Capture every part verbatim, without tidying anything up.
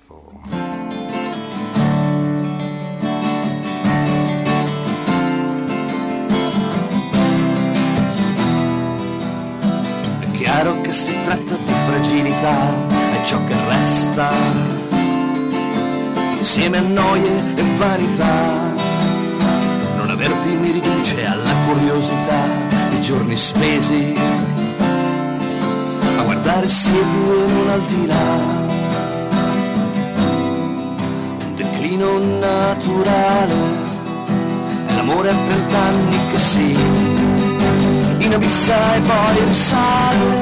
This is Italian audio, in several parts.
beautiful. È chiaro che si tratta di fragilità, è ciò che resta, insieme a noie e vanità. Non averti mi riduce alla curiosità di giorni spesi a guardare sì e due non al di là. Un declino naturale è l'amore a trent'anni che si inabissa e poi risale.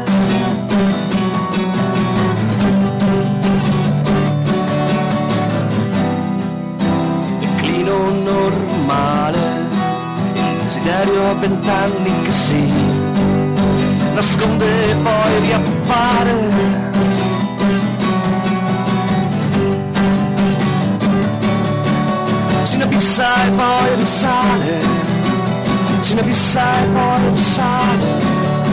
Declino normale, il desiderio a vent'anni che si nasconde e poi riappare. Si inabissa e poi risale, si inabissa e poi risale.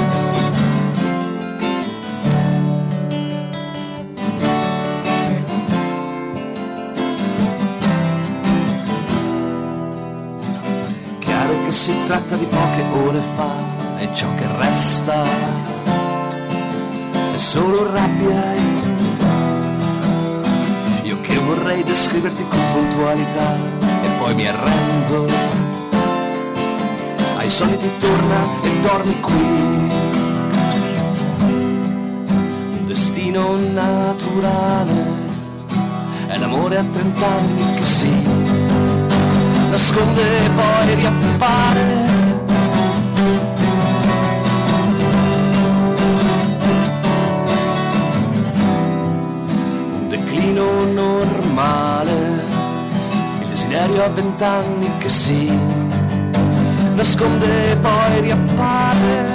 Chiaro che si tratta di poche ore fa e ciò che resta è solo rabbia e impunità. Io che vorrei descriverti con puntualità e poi mi arrendo ai soliti torna e dormi qui. Un destino naturale è l'amore a trent'anni che si nasconde e poi riappare. Normale, il desiderio a vent'anni che si nasconde e poi riappare.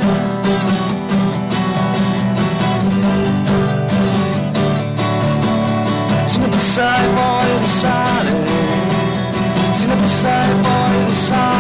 Si inabissa e poi risale, si inabissa e poi risale.